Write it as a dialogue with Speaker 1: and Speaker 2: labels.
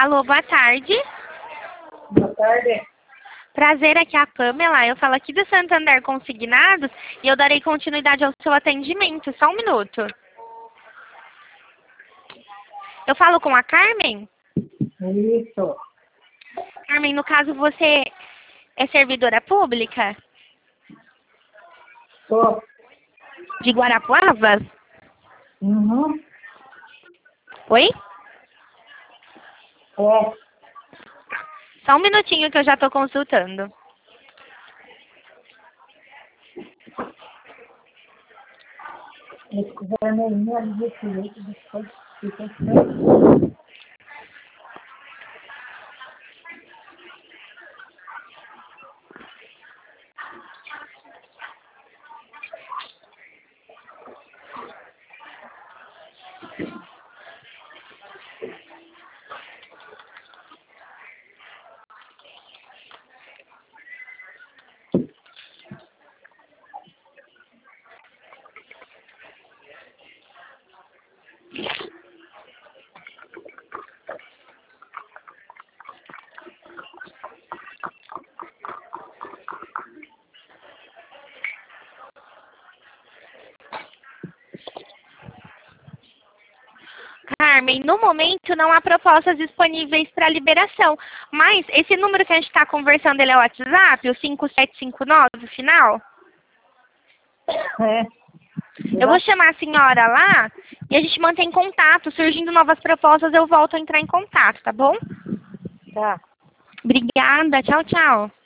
Speaker 1: Alô, boa tarde.
Speaker 2: Boa tarde.
Speaker 1: Prazer, aqui é a Pamela. Eu falo aqui do Santander Consignados e eu darei continuidade ao seu atendimento. Só um minuto. Eu falo com a Carmen?
Speaker 2: Isso.
Speaker 1: Carmen, no caso, você é servidora pública?
Speaker 2: Sou.
Speaker 1: De Guarapuava?
Speaker 2: Uhum.
Speaker 1: Oi?
Speaker 2: É.
Speaker 1: Só um minutinho que eu já estou consultando.
Speaker 2: Esse vermelhinho ali desse jeito, depois fica assim.
Speaker 1: Carmen, no momento não há propostas disponíveis para liberação, mas esse número que a gente está conversando, ele é o WhatsApp, o 5759 final?
Speaker 2: É.
Speaker 1: Eu vou chamar a senhora lá e a gente mantém contato. Surgindo novas propostas, eu volto a entrar em contato, tá bom?
Speaker 2: Tá.
Speaker 1: Obrigada, tchau, tchau.